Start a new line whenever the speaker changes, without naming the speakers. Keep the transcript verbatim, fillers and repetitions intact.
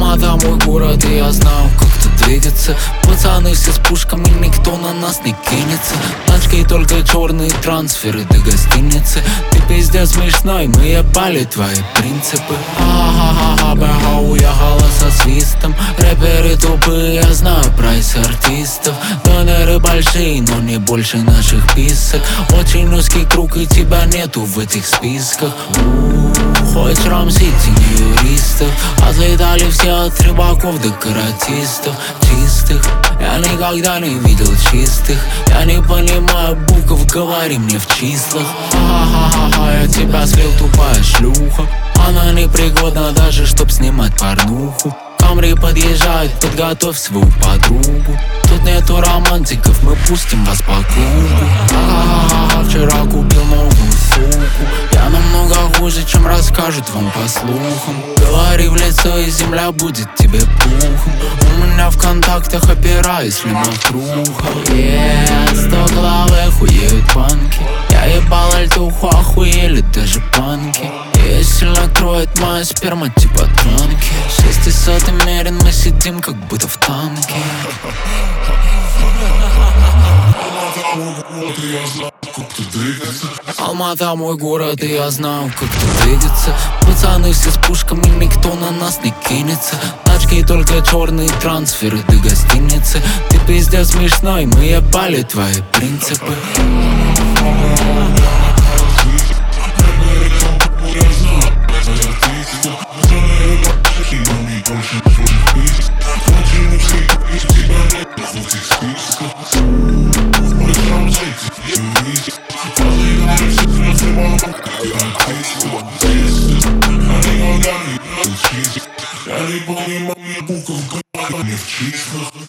Алмата мой город, и я знаю, как тут двигаться. Пацаны все с пушками, никто на нас не кинется. Тачки только черные трансферы до гостиницы. Ты пиздец смешной, мы ебали твои принципы. Ха-ха-ха, бэха уехала со свистом. Рэперы тупые, я знаю прайс артистов. Доноры большие, но не больше наших писок. Очень узкий круг, и тебя нету в этих списках. Хоть Рам-Сити не юристов. Отлетали все от рыбаков до каратистов чистых. Я никогда не видел чистых. Я не понимаю букв, говори мне в числах. Ха-ха-ха, я тебя слил, тупая шлюха. Она непригодна даже, чтоб снимать порнуху. Камри подъезжает, подготовь свою подругу. Тут нету романтиков, мы пустим вас по кругу. Ха-ха-ха, вчера купил новую суку. Я намного хуже, чем расскажут вам по слухам. Говори в лицо, и земля будет тебе пухом. У меня в контактах опираюсь ли на круха. Yeah, сто главы хуеют панки. Я ебал альтуху, охуели даже панки. Ее сильно кроет моя сперма типа транки. Шестисотый мерен, мы сидим как будто в танке. Алмата мой город, и я знаю, как тут двигаться. Пацаны все с пушками, никто на нас не кинется. Тачки только черные трансферы до гостиницы. Ты пиздец смешной, мы ебали твои принципы.
Я не понимаю букв, говори мне в числах.